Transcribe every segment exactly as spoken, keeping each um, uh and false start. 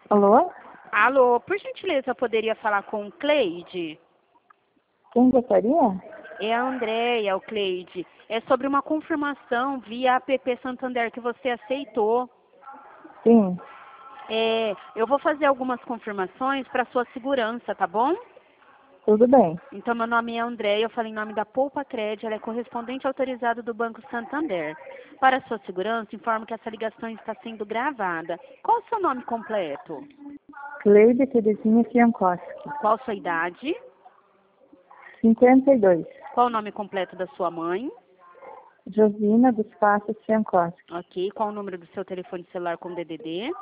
Alô? Alô, por gentileza, eu poderia falar com o Cleide? Quem gostaria? É a Andréia, o Cleide. É sobre uma confirmação via app Santander que você aceitou. Sim, É, eu vou fazer algumas confirmações para sua segurança, tá bom? tudo bem. Então, meu nome é Andréia, eu falo em nome da Poupa Cred, ela é correspondente autorizado do Banco Santander. Para sua segurança, informo que essa ligação está sendo gravada. Qual o seu nome completo? Cleide Terezinha Fiancoski, Qual sua idade? cinquenta e dois. Qual o nome completo da sua mãe? Josina dos Passos Fiancoski. Ok. Qual o número do seu telefone celular com D D D?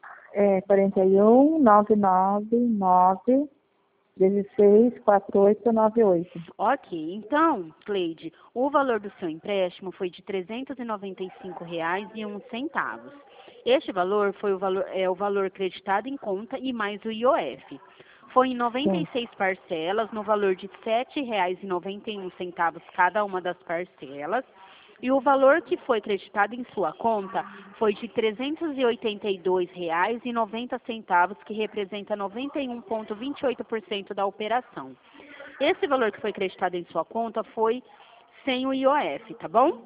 É quarenta e um, nove nove nove, dezesseis, quarenta e oito, noventa e oito. Ok. Então, Cleide, o valor do seu empréstimo foi de trezentos e noventa e cinco reais e um centavos. Este valor foi o valor, é, o valor creditado em conta e mais o I O F. Foi em noventa e Sim, seis parcelas, no valor de sete reais e noventa e um centavos cada uma das parcelas. E o valor que foi creditado em sua conta foi de trezentos e oitenta e dois reais e noventa centavos, que representa noventa e um vírgula vinte e oito por cento da operação. Esse valor que foi creditado em sua conta foi sem o I O F, tá bom?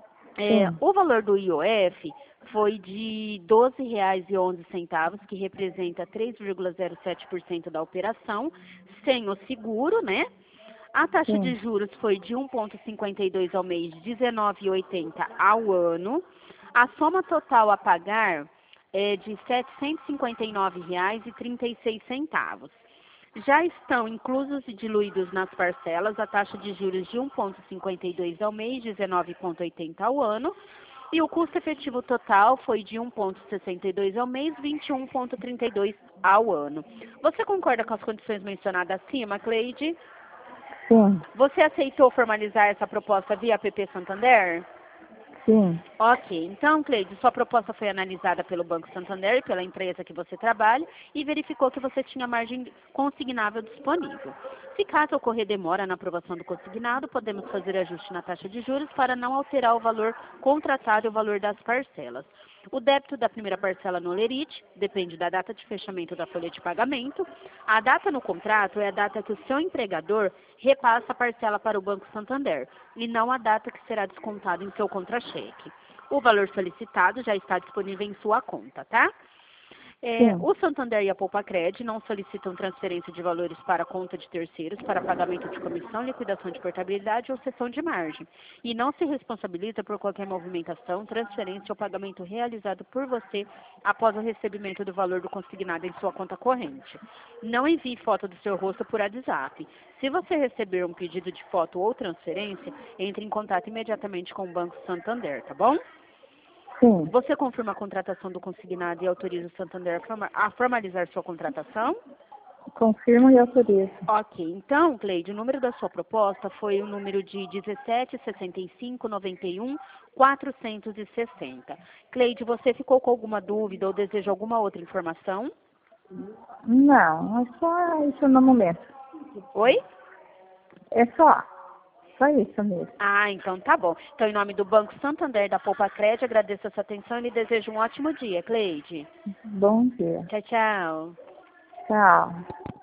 É, sim, o valor do I O F foi de doze reais e onze centavos, que representa três vírgula zero sete por cento da operação, sem o seguro, né? A taxa de sim, juros foi de um vírgula cinquenta e dois ao mês, dezenove vírgula oitenta ao ano. A soma total a pagar é de setecentos e cinquenta e nove reais e trinta e seis centavos. Já estão inclusos e diluídos nas parcelas a taxa de juros de um vírgula cinquenta e dois ao mês, dezenove vírgula oitenta ao ano. E o custo efetivo total foi de um vírgula sessenta e dois ao mês, vinte e um vírgula trinta e dois ao ano. Você concorda com as condições mencionadas acima, Cleide? sim, Você aceitou formalizar essa proposta via app Santander? sim, Ok, então, Cleide, sua proposta foi analisada pelo Banco Santander e pela empresa que você trabalha e verificou que você tinha margem consignável disponível. Se caso ocorrer demora na aprovação do consignado, podemos fazer ajuste na taxa de juros para não alterar o valor contratado e o valor das parcelas. O débito da primeira parcela no Lerite depende da data de fechamento da folha de pagamento. A data no contrato é a data que o seu empregador repassa a parcela para o Banco Santander e não a data que será descontado em seu contra-cheque. O valor solicitado já está disponível em sua conta, tá? É, sim. o Santander e a Poupa-Cred não solicitam transferência de valores para a conta de terceiros para pagamento de comissão, liquidação de portabilidade ou cessão de margem. E não se responsabiliza por qualquer movimentação, transferência ou pagamento realizado por você após o recebimento do valor do consignado em sua conta corrente. Não envie foto do seu rosto por WhatsApp. Se você receber um pedido de foto ou transferência, entre em contato imediatamente com o Banco Santander, tá bom? Sim, Você confirma a contratação do consignado e autoriza o Santander a forma- a formalizar sua contratação? confirmo e autorizo. Ok, então, Cleide, o número da sua proposta foi o número de dezessete sessenta e cinco noventa e um quatrocentos e sessenta. Cleide, você ficou com alguma dúvida ou deseja alguma outra informação? Não, é só isso no momento. Oi? É só, só isso mesmo. Ah, então tá bom. Então, em nome do Banco Santander da Poupa Cred, agradeço a sua atenção e lhe desejo um ótimo dia, Cleide. Bom dia. Tchau, tchau. Tchau.